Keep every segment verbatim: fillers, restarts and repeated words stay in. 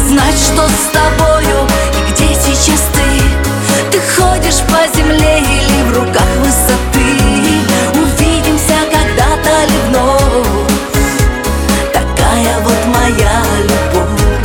знать, что с тобою и где сейчас ты. Ты ходишь по земле или в руках высоты. Увидимся когда-то ли вновь. Такая вот моя любовь.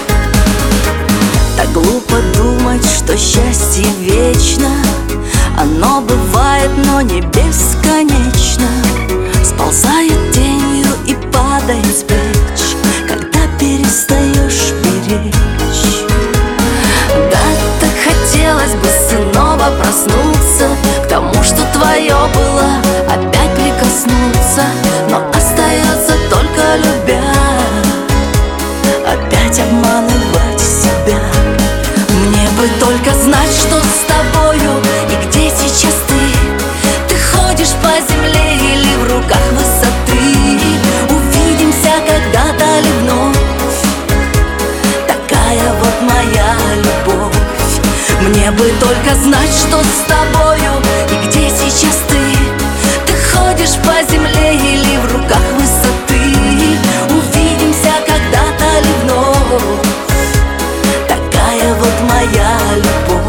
Так глупо думать, что счастье вечно. Оно бывает, но не бесконечно. Сползает тенью и падает с плеч, когда перестаешь беречь. Да, так хотелось бы снова проснуться к тому, что твое было, опять прикоснуться. Но остается только любя, опять обманывать себя. Мне бы только знать, что с тобою и где сейчас ты. Ты ходишь по земле или в руках высоты. Увидимся когда-то ли вновь. Такая вот моя любовь. Мне бы только знать, что с тобою и где сейчас ты. Ты ходишь по земле или в руках высоты. Увидимся когда-то ли вновь. Такая вот моя любовь.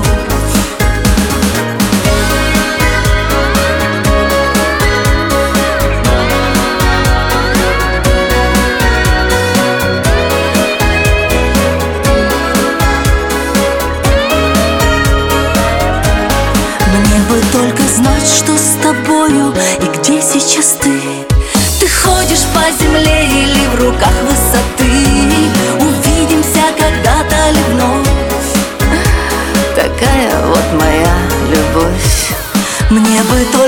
Мне бы только знать, что с тобою и где сейчас ты. Ты ходишь по земле или в руках высоты. Увидимся когда-то ли вновь. Такая вот моя любовь. Мне бы только